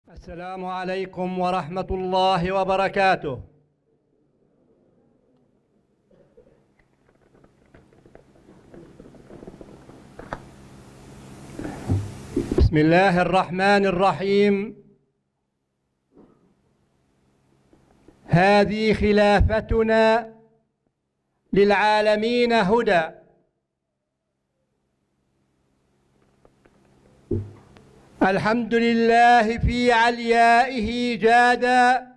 السلام عليكم ورحمة الله وبركاته. بسم الله الرحمن الرحيم. هذه خلافتنا للعالمين هدى، الحمد لله في عليائه جادا،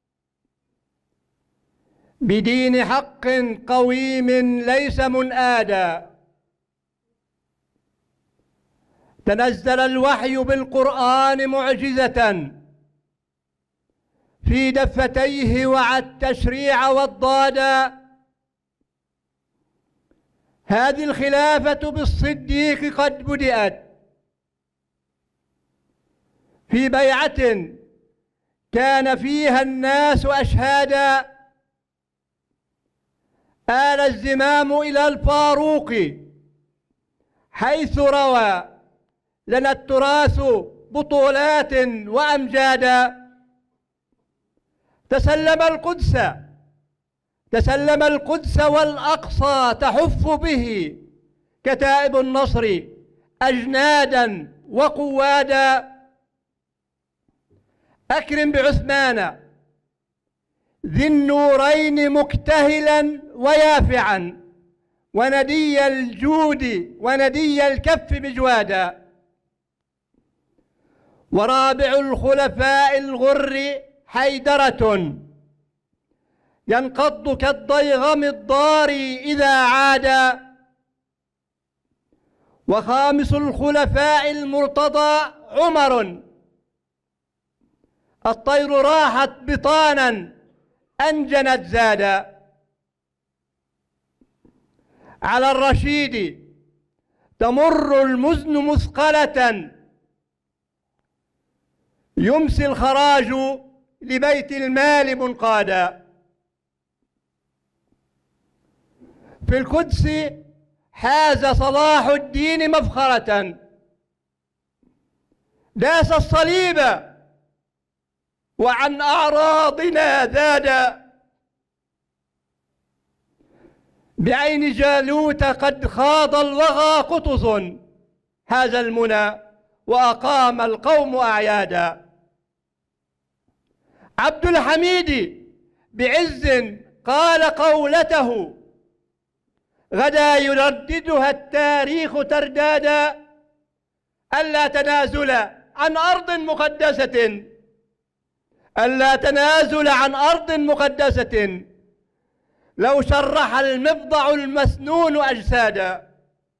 بدين حق قويم ليس منآدا. تنزل الوحي بالقرآن معجزة في دفتيه وعى التشريع والضادا. هذه الخلافة بالصديق قد بدأت في بيعة كان فيها الناس أشهادا. آل الزمام إلى الفاروق حيث روى لنا التراث بطولات وأمجادا. تسلم القدس والأقصى تحف به كتائب النصر أجنادا وقوادا. أكرم بعثمان ذي النورين مكتهلا ويافعا، وندي الجود وندي الكف مجوادا. ورابع الخلفاء الغر حيدرة ينقض كالضيغم الضاري إذا عادا. وخامس الخلفاء المرتضى عمر، الطير راحت بطانا أنجنت زادا. على الرشيد تمر المزن مثقلة، يمسي الخراج لبيت المال منقادا. في القدس حاز صلاح الدين مفخرة، داس الصليب وعن أعراضنا ذادا. بعين جالوت قد خاض الوغى قطز، هذا المنى وأقام القوم أعيادا. عبد الحميد بعز قال قولته، غدا يرددها التاريخ تردادا. ألا تنازل عن أرض مقدسة، ألا تنازل عن أرض مقدسة، لو شرح المفضع المسنون أجسادا.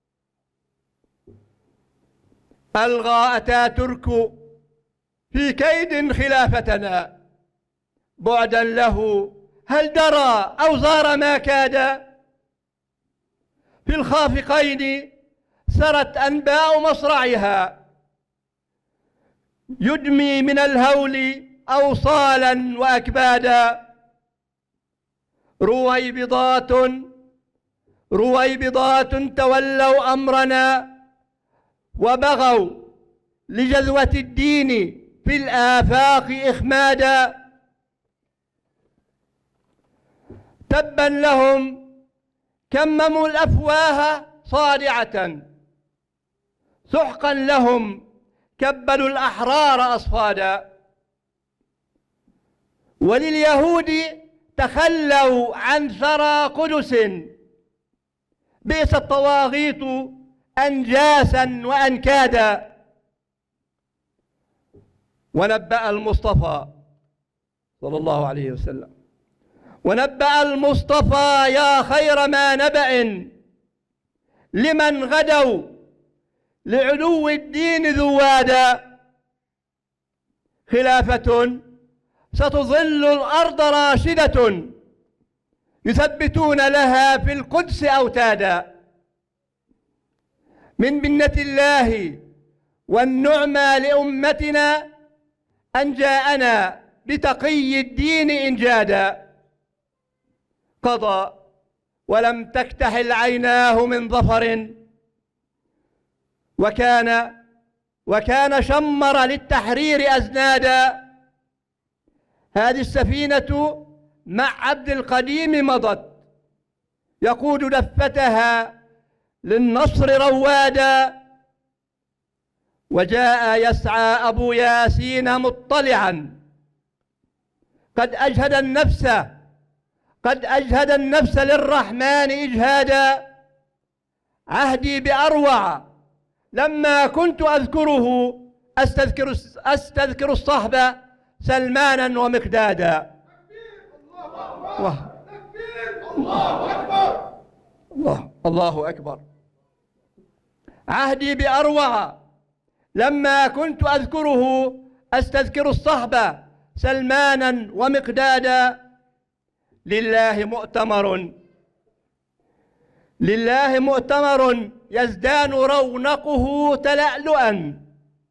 ألغى أتاتورك في كيد خلافتنا، بعدا له هل درى أو زار ما كاد. في الخافقين سرت أنباء مصرعها، يدمي من الهول أوصالا وأكبادا. رويبضات تولوا أمرنا، وبغوا لجذوة الدين في الآفاق إخمادا. تبا لهم كمموا الأفواه صادعة، سحقا لهم كبلوا الأحرار أصفادا. ولليهود تخلوا عن ثرى قدس، بئس الطواغيت أنجاسا وأنكادا. ونبأ المصطفى صلى الله عليه وسلم، ونبأ المصطفى يا خير ما نبأ، لمن غدوا لعلو الدين ذوادا. خلافة ستظل الأرض راشدة، يثبتون لها في القدس أوتادا. من منة الله والنعمى لأمتنا أن جاءنا بتقي الدين إنجادا. قضى ولم تكتحل عيناه من ظفر، وكان وكان شمر للتحرير أزنادا. هذه السفينة مع عبد القديم مضت، يقود دفتها للنصر روادا. وجاء يسعى أبو ياسين مطلعا، قد أجهد النفس للرحمن إجهادا. عهدي بأروع لما كنت أذكره، أستذكر الصحب سلمانا ومقدادا. الله أكبر. عهدي بأروع لما كنت أذكره، أستذكر الصحب سلمانا ومقدادا. لله مؤتمر يزدان رونقه تلألؤا،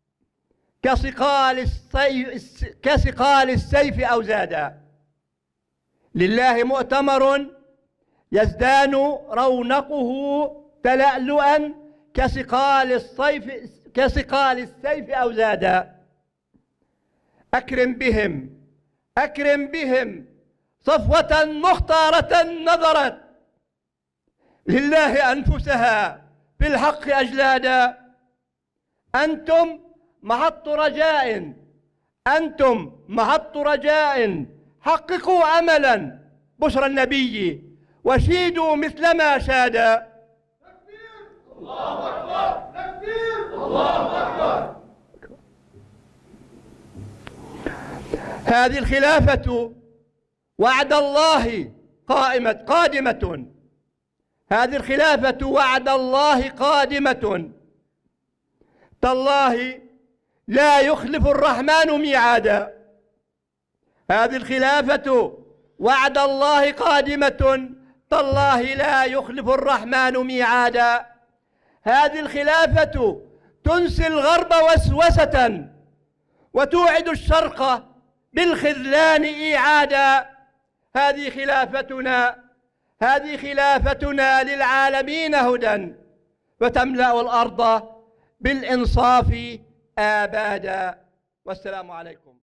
كصقال السيف أوزادا. لله مؤتمر يزدان رونقه تلألؤا، كصقال السيف أوزادا. أكرم بهم صفوة مختارة نظرت لله أنفسها في الحق أجلادا. أنتم محط رجاء، حققوا أملا بشرى النبي وشيدوا مثلما شادا. الله أكبر. تكبير. الله أكبر. هذه الخلافة وعد الله قادمة. هذه الخلافة وعد الله قادمة، تالله لا يخلف الرحمن ميعادا. هذه الخلافة وعد الله قادمة، تالله لا يخلف الرحمن ميعادا. هذه الخلافة تنسي الغرب وسوسة، وتوعد الشرق بالخذلان إيعادا. هذه خلافتنا للعالمين هدى، وتملأ الأرض بالإنصاف آبادا. والسلام عليكم.